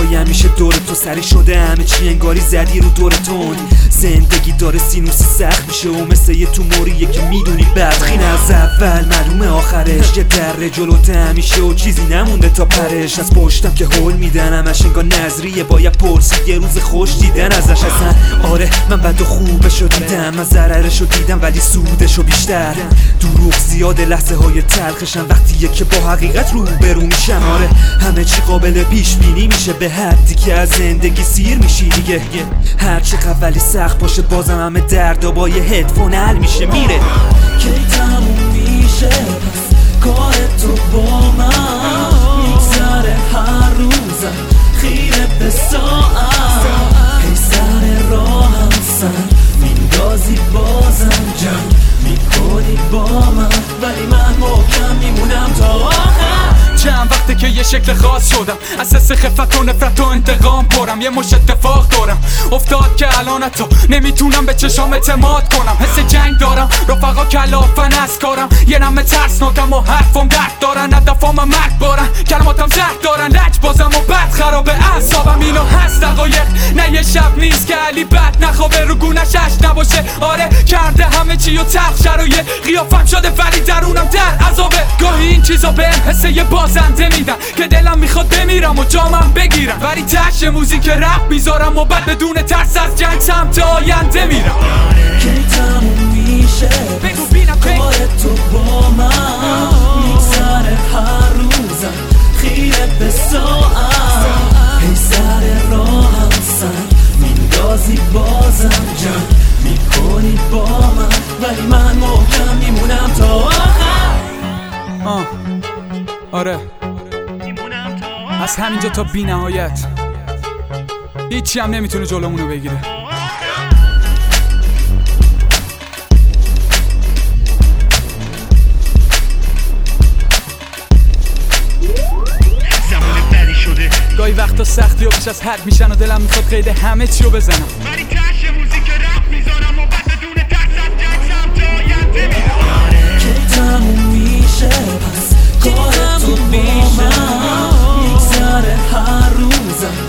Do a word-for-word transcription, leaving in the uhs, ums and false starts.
های همیشه دور تو سری شده، همه چی انگاری زدی رو دورتون. زندگی داره سینوسی سخت میشه و مثل یه توموریه که میدونی بدخین از اول معلومه آخرش. یه در جلوت همیشه و چیزی نمونده تا پرش. از پشتم که هول میدن همش انگار نظریه، باید پرسید یه روز خوش دیدن ازش. اصلا آره من بد و خوبشو دیدم، من ضررشو دیدم ولی سودشو بیشتر. دروغ زیاد لحظه های تلخشم وقتیه که با حقیقت رو برو میشم. آره همه چی قابل پیش بینی میشه به حدی که از زندگی سیر میشی دیگه. هر چقدر ولی سخت باشه بازم همه دردا با یه هدفون حل میشه میره. کی تموم میشه پس کار تو با من، میگذره هر روزم خیره به ساعت. هی سر راهم سر میندازی بازم جمع میکنی با من، ولی من محکم میمونم تا آخر. چند وقته که یه شکل خاص شدم، از حس خفت و نفرت و انتقام پرم. یه مش اتفاق دارم افتاد که الان تو نمیتونم به چشام اعتماد کنم. حس جنگ دارم رفقا کلافن از کارم، یه نمه ترسناکم و حرفم درد دارن. هدفام مرگ بارن کلماتم زهر دارن، لج بازم و بد خراب اعصابم. اینو هست دقایق نه یه شب نیست که علی بد نخوابه رو گونش اش نباشه. آره کرده همه چی و تلخ شرایط قیافم شده ولی درونم در عذابه. گاهی این چیزا بهم حس یه بازنده میدن که دلم میخواد بمیرم و جامم بگیرم، ولی تش موزیک رپ میذارم و بعد بدون ترس از جنگ سمت آینده میرم. کی تموم میشه بگو بینم کار تو با من، میگذره هر روزم خیره به ساعت. هی سر راهم سر میندازی بازم جمع میکنی با من، ولی من محکم میمونم تا آخر. آه آره از همینجا تا بی نهایت هیچی هم نمیتونه جلومونو بگیره. گاهی وقتا سختی و بیش از حد میشن و دلم میخواد قید همه چیو بزنم، ولی تش موزیک رپ میذارم و بعد بدون ترس از جنگ سمت آینده میرم. کی تموم میشه پس کار تو با من، میگذره هر روزم